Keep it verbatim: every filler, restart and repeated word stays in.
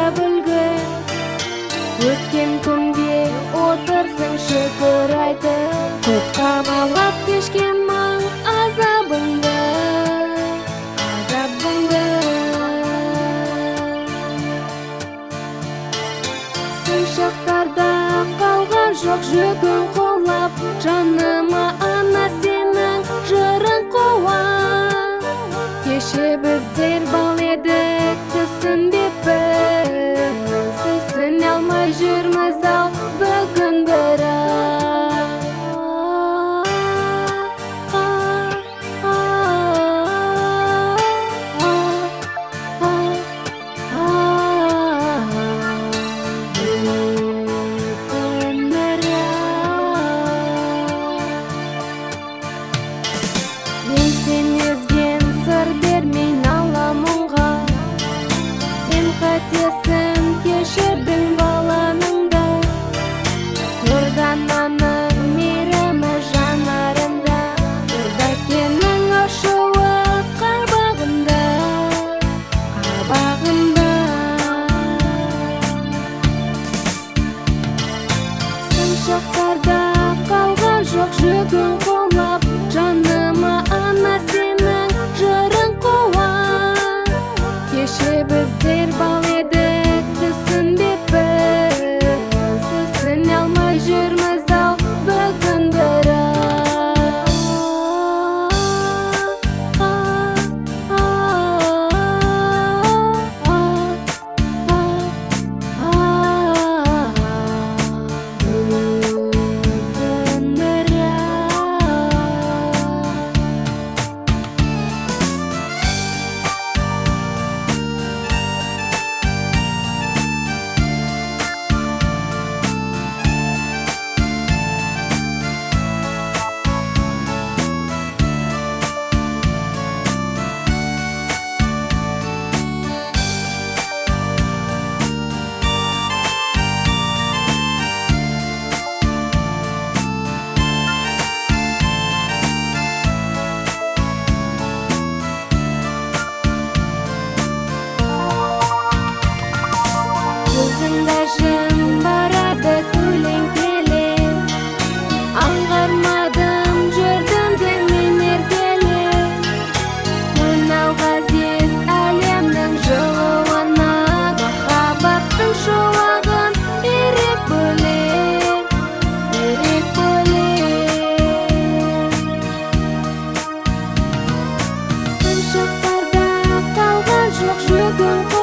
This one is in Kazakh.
білген. Өткен күнге отырсың шүкір айтып, көп қамалап кешкен мың азабыңды, азабыңды. Сын шақтарда қалған жоқ жүгін қолап, жаныма ана сенің жырың қуат. Кеше біздер бал едік, түсінбеппіз, түсіне алмай жүрміз ау бүгін бірақ. Сен өзген сыр бермей наламыңға, сен қатесін кешірдің баланыңда. Тұрдананың мейірімі жанарында, Тұрдакенің ашуы қабағында, қабағында. Сын шақтарда қалған жоқ жүгін қолап, жаныма ана сенің жырың қуат. Кеше біздер бал едік, түсінбеппіз, түсіне алмай жүрміз ау бүгін бірақ. Көзіңді жым барады көлеңкеле, аңғармадым жүрдім де мен ертеле. Мынау ғазиз әлемнің жылуына, махаббаттың шуағын берек бөлек, берек бөлек. Сын шақтарда қалған жоқ жүгін